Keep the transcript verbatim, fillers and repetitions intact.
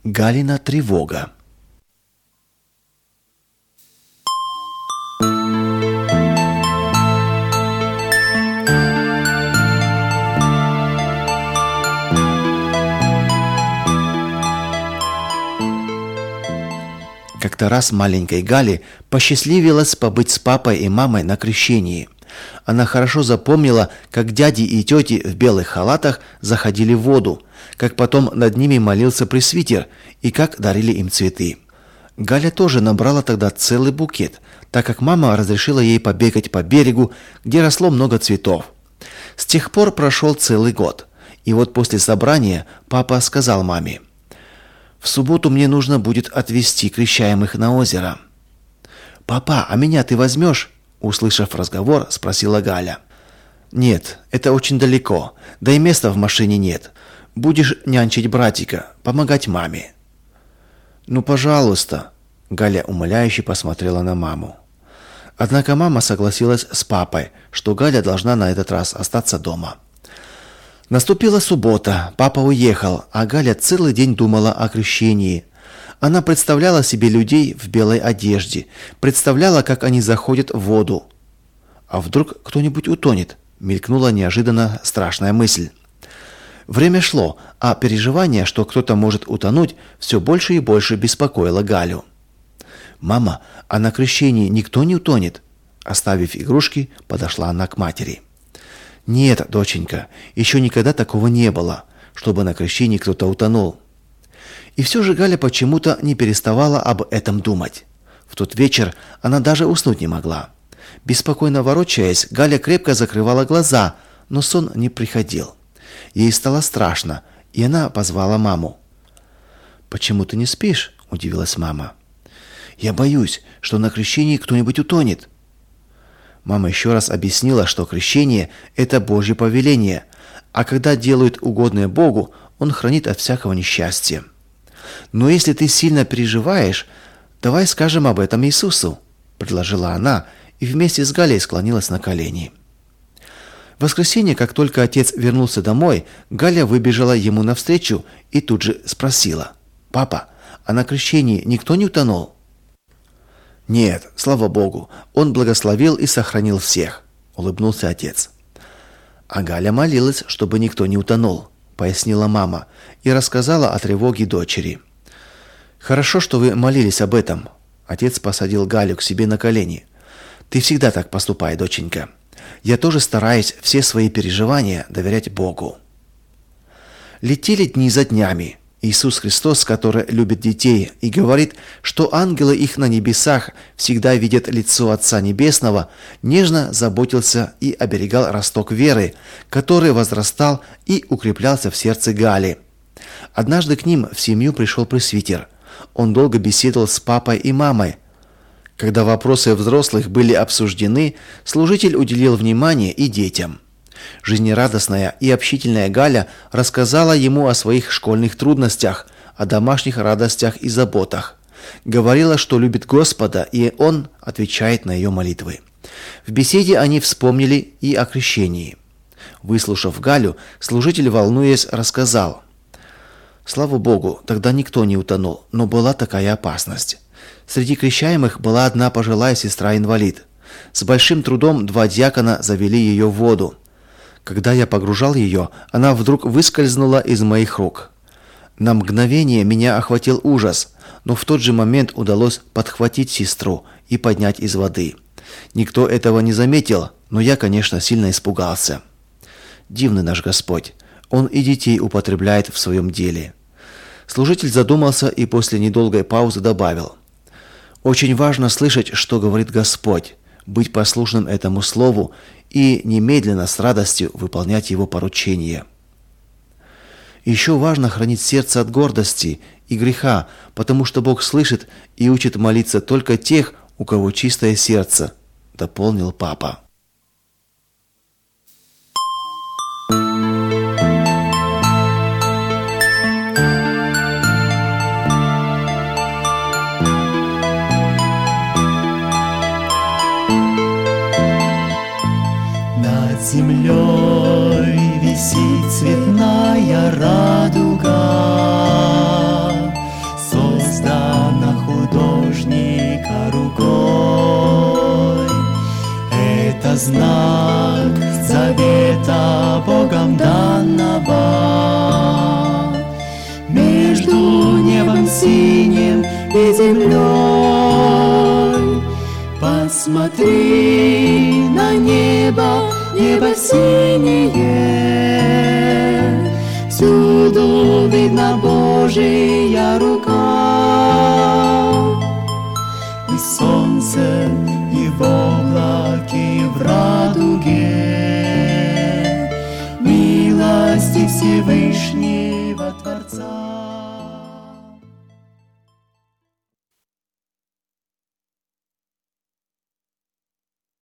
Галина тревога. Как-то раз маленькой Гале посчастливилось побыть с папой и мамой на крещении. Она хорошо запомнила, как дяди и тети в белых халатах заходили в воду, как потом над ними молился пресвитер и как дарили им цветы. Галя тоже набрала тогда целый букет, так как мама разрешила ей побегать по берегу, где росло много цветов. С тех пор прошел целый год, и вот после собрания папа сказал маме: «В субботу мне нужно будет отвезти крещаемых на озеро». «Папа, а меня ты возьмешь?» Услышав разговор, спросила Галя. «Нет, это очень далеко, да и места в машине нет. Будешь нянчить братика, помогать маме». «Ну, пожалуйста», — Галя умоляюще посмотрела на маму. Однако мама согласилась с папой, что Галя должна на этот раз остаться дома. Наступила суббота, папа уехал, а Галя целый день думала о крещении. Она представляла себе людей в белой одежде, представляла, как они заходят в воду. А вдруг кто-нибудь утонет? Мелькнула неожиданно страшная мысль. Время шло, а переживание, что кто-то может утонуть, все больше и больше беспокоило Галю. «Мама, а на крещении никто не утонет?» Оставив игрушки, подошла она к матери. «Нет, доченька, еще никогда такого не было, чтобы на крещении кто-то утонул». И все же Галя почему-то не переставала об этом думать. В тот вечер она даже уснуть не могла. Беспокойно ворочаясь, Галя крепко закрывала глаза, но сон не приходил. Ей стало страшно, и она позвала маму. «Почему ты не спишь?» – удивилась мама. «Я боюсь, что на крещении кто-нибудь утонет». Мама еще раз объяснила, что крещение – это Божье повеление, а когда делают угодное Богу, Он хранит от всякого несчастья. «Но если ты сильно переживаешь, давай скажем об этом Иисусу», – предложила она и вместе с Галей склонилась на колени. В воскресенье, как только отец вернулся домой, Галя выбежала ему навстречу и тут же спросила: «Папа, а на крещении никто не утонул?» «Нет, слава Богу, Он благословил и сохранил всех», – улыбнулся отец. «А Галя молилась, чтобы никто не утонул», – пояснила мама и рассказала о тревоге дочери. «Хорошо, что вы молились об этом». Отец посадил Галю к себе на колени. «Ты всегда так поступай, доченька. Я тоже стараюсь все свои переживания доверять Богу». Летели дни за днями. Иисус Христос, который любит детей и говорит, что ангелы их на небесах всегда видят лицо Отца Небесного, нежно заботился и оберегал росток веры, который возрастал и укреплялся в сердце Гали. Однажды к ним в семью пришел пресвитер. Он долго беседовал с папой и мамой. Когда вопросы взрослых были обсуждены, служитель уделил внимание и детям. Жизнерадостная и общительная Галя рассказала ему о своих школьных трудностях, о домашних радостях и заботах. Говорила, что любит Господа, и Он отвечает на ее молитвы. В беседе они вспомнили и о крещении. Выслушав Галю, служитель, волнуясь, рассказал: «Слава Богу, тогда никто не утонул, но была такая опасность. Среди крещаемых была одна пожилая сестра-инвалид. С большим трудом два диакона завели ее в воду. Когда я погружал ее, она вдруг выскользнула из моих рук. На мгновение меня охватил ужас, но в тот же момент удалось подхватить сестру и поднять из воды. Никто этого не заметил, но я, конечно, сильно испугался. Дивный наш Господь, Он и детей употребляет в своем деле». Служитель задумался и после недолгой паузы добавил: «Очень важно слышать, что говорит Господь, быть послушным этому слову и немедленно с радостью выполнять его поручения. Еще важно хранить сердце от гордости и греха, потому что Бог слышит и учит молиться только тех, у кого чистое сердце», – дополнил папа. Землей висит цветная радуга, и землей. Посмотри на небо, небо синее, всюду видна Божия рука. И солнце, и в облаке, и в радуге, милости Всевышнего Творца.